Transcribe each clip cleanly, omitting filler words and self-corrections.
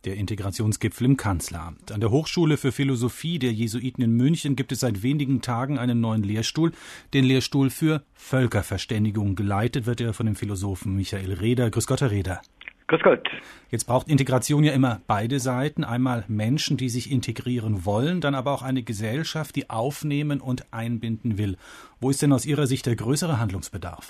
Der Integrationsgipfel im Kanzleramt. An der Hochschule für Philosophie der Jesuiten in München gibt es seit wenigen Tagen einen neuen Lehrstuhl, den Lehrstuhl für Völkerverständigung. Geleitet wird er von dem Philosophen Michael Reder. Grüß Gott, Herr Reder. Grüß Gott. Jetzt braucht Integration ja immer beide Seiten. Einmal Menschen, die sich integrieren wollen, dann aber auch eine Gesellschaft, die aufnehmen und einbinden will. Wo ist denn aus Ihrer Sicht der größere Handlungsbedarf?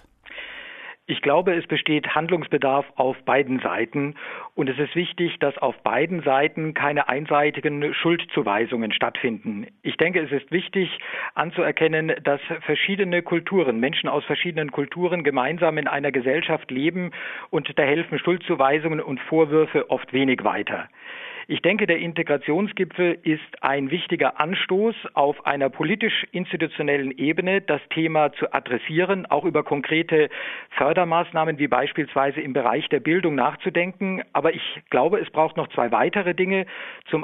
Ich glaube, es besteht Handlungsbedarf auf beiden Seiten und es ist wichtig, dass auf beiden Seiten keine einseitigen Schuldzuweisungen stattfinden. Ich denke, es ist wichtig anzuerkennen, dass verschiedene Kulturen, Menschen aus verschiedenen Kulturen gemeinsam in einer Gesellschaft leben und da helfen Schuldzuweisungen und Vorwürfe oft wenig weiter. Ich denke, der Integrationsgipfel ist ein wichtiger Anstoß, auf einer politisch-institutionellen Ebene das Thema zu adressieren, auch über konkrete Fördermaßnahmen wie beispielsweise im Bereich der Bildung nachzudenken. Aber ich glaube, es braucht noch zwei weitere Dinge. Zum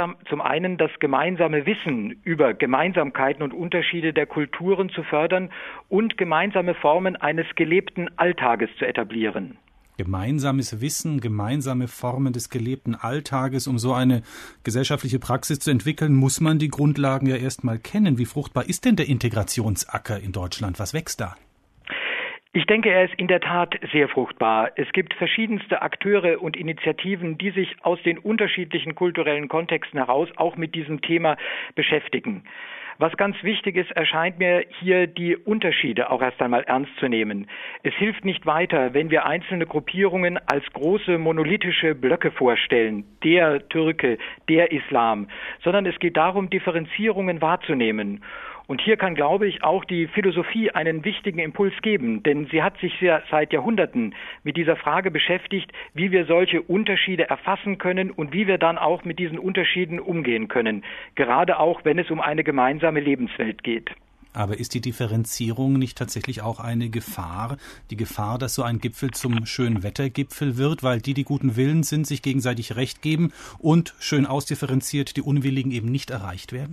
einen das gemeinsame Wissen über Gemeinsamkeiten und Unterschiede der Kulturen zu fördern und gemeinsame Formen eines gelebten Alltages zu etablieren. Gemeinsames Wissen, gemeinsame Formen des gelebten Alltages. Um so eine gesellschaftliche Praxis zu entwickeln, muss man die Grundlagen ja erstmal kennen. Wie fruchtbar ist denn der Integrationsacker in Deutschland? Was wächst da? Ich denke, er ist in der Tat sehr fruchtbar. Es gibt verschiedenste Akteure und Initiativen, die sich aus den unterschiedlichen kulturellen Kontexten heraus auch mit diesem Thema beschäftigen. Was ganz wichtig ist, erscheint mir hier die Unterschiede auch erst einmal ernst zu nehmen. Es hilft nicht weiter, wenn wir einzelne Gruppierungen als große monolithische Blöcke vorstellen, der Türke, der Islam, sondern es geht darum, Differenzierungen wahrzunehmen. Und hier kann, glaube ich, auch die Philosophie einen wichtigen Impuls geben, denn sie hat sich seit Jahrhunderten mit dieser Frage beschäftigt, wie wir solche Unterschiede erfassen können und wie wir dann auch mit diesen Unterschieden umgehen können, gerade auch, wenn es um eine gemeinsame Lebenswelt geht. Aber ist die Differenzierung nicht tatsächlich auch eine Gefahr? Die Gefahr, dass so ein Gipfel zum Schönwettergipfel wird, weil die guten Willen sind, sich gegenseitig Recht geben und schön ausdifferenziert die Unwilligen eben nicht erreicht werden?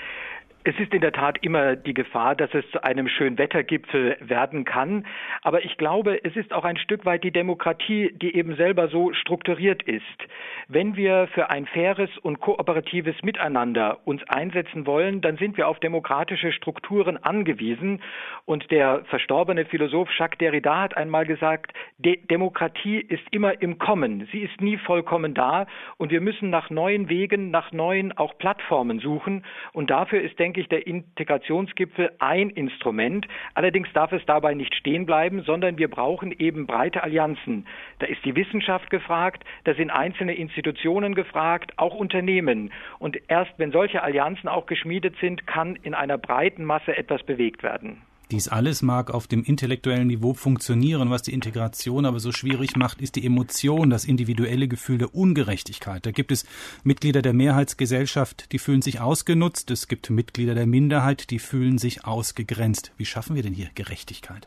Es ist in der Tat immer die Gefahr, dass es zu einem Schönwettergipfel werden kann. Aber ich glaube, es ist auch ein Stück weit die Demokratie, die eben selber so strukturiert ist. Wenn wir für ein faires und kooperatives Miteinander uns einsetzen wollen, dann sind wir auf demokratische Strukturen angewiesen. Und der verstorbene Philosoph Jacques Derrida hat einmal gesagt, Demokratie ist immer im Kommen. Sie ist nie vollkommen da. Und wir müssen nach neuen Wegen, nach neuen auch Plattformen suchen. Und dafür ist, denke ich, der Integrationsgipfel ein Instrument. Allerdings darf es dabei nicht stehen bleiben, sondern wir brauchen eben breite Allianzen. Da ist die Wissenschaft gefragt, da sind einzelne Institutionen gefragt, auch Unternehmen. Und erst wenn solche Allianzen auch geschmiedet sind, kann in einer breiten Masse etwas bewegt werden. Dies alles mag auf dem intellektuellen Niveau funktionieren. Was die Integration aber so schwierig macht, ist die Emotion, das individuelle Gefühl der Ungerechtigkeit. Da gibt es Mitglieder der Mehrheitsgesellschaft, die fühlen sich ausgenutzt. Es gibt Mitglieder der Minderheit, die fühlen sich ausgegrenzt. Wie schaffen wir denn hier Gerechtigkeit?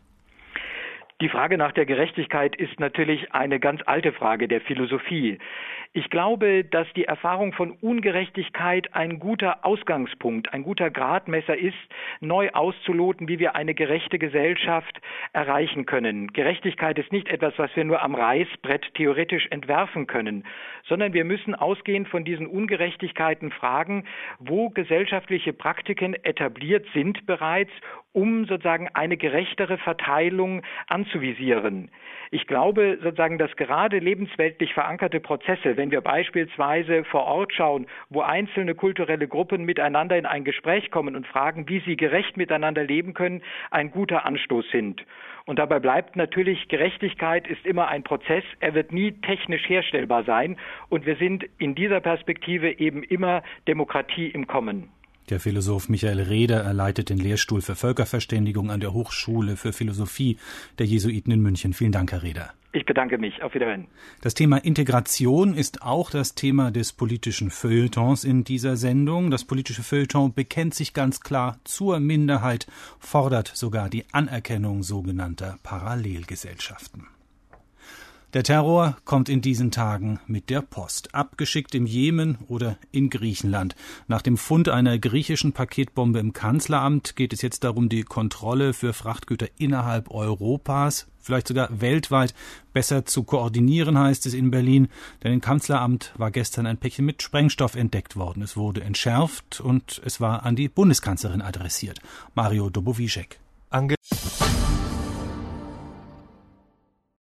Die Frage nach der Gerechtigkeit ist natürlich eine ganz alte Frage der Philosophie. Ich glaube, dass die Erfahrung von Ungerechtigkeit ein guter Ausgangspunkt, ein guter Gradmesser ist, neu auszuloten, wie wir eine gerechte Gesellschaft erreichen können. Gerechtigkeit ist nicht etwas, was wir nur am Reißbrett theoretisch entwerfen können, sondern wir müssen ausgehend von diesen Ungerechtigkeiten fragen, wo gesellschaftliche Praktiken etabliert sind bereits, um sozusagen eine gerechtere Verteilung anzuvisieren. Ich glaube sozusagen, dass gerade lebensweltlich verankerte Prozesse, wenn wir beispielsweise vor Ort schauen, wo einzelne kulturelle Gruppen miteinander in ein Gespräch kommen und fragen, wie sie gerecht miteinander leben können, ein guter Anstoß sind. Und dabei bleibt natürlich, Gerechtigkeit ist immer ein Prozess, er wird nie technisch herstellbar sein und wir sind in dieser Perspektive eben immer Demokratie im Kommen. Der Philosoph Michael Reder leitet den Lehrstuhl für Völkerverständigung an der Hochschule für Philosophie der Jesuiten in München. Vielen Dank, Herr Reder. Ich bedanke mich. Auf Wiederhören. Das Thema Integration ist auch das Thema des politischen Feuilletons in dieser Sendung. Das politische Feuilleton bekennt sich ganz klar zur Minderheit, fordert sogar die Anerkennung sogenannter Parallelgesellschaften. Der Terror kommt in diesen Tagen mit der Post, abgeschickt im Jemen oder in Griechenland. Nach dem Fund einer griechischen Paketbombe im Kanzleramt geht es jetzt darum, die Kontrolle für Frachtgüter innerhalb Europas vielleicht sogar weltweit besser zu koordinieren, heißt es in Berlin. Denn im Kanzleramt war gestern ein Päckchen mit Sprengstoff entdeckt worden. Es wurde entschärft und es war an die Bundeskanzlerin adressiert. Mario Dobowieschek.